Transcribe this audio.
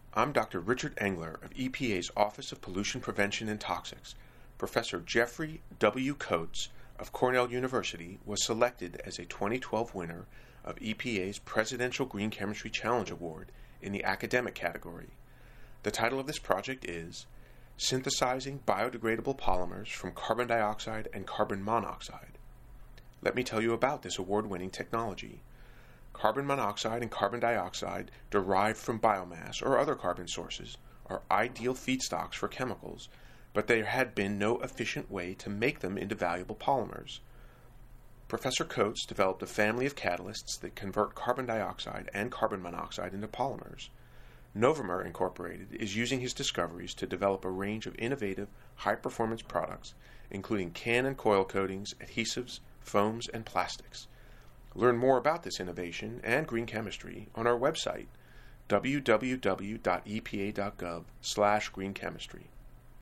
I'm Dr. Richard Engler of EPA's Office of Pollution Prevention and Toxics. Professor Jeffrey W. Coates of Cornell University was selected as a 2012 winner of EPA's Presidential Green Chemistry Challenge Award in the academic category. The title of this project is Synthesizing Biodegradable Polymers from Carbon Dioxide and Carbon Monoxide. Let me tell you about this award-winning technology. Carbon monoxide and carbon dioxide derived from biomass or other carbon sources are ideal feedstocks for chemicals, but there had been no efficient way to make them into valuable polymers. Professor Coates developed a family of catalysts that convert carbon dioxide and carbon monoxide into polymers. Novomer Incorporated is using his discoveries to develop a range of innovative, high-performance products, including can and coil coatings, adhesives, foams, and plastics. Learn more about this innovation and green chemistry on our website, www.epa.gov/greenchemistry.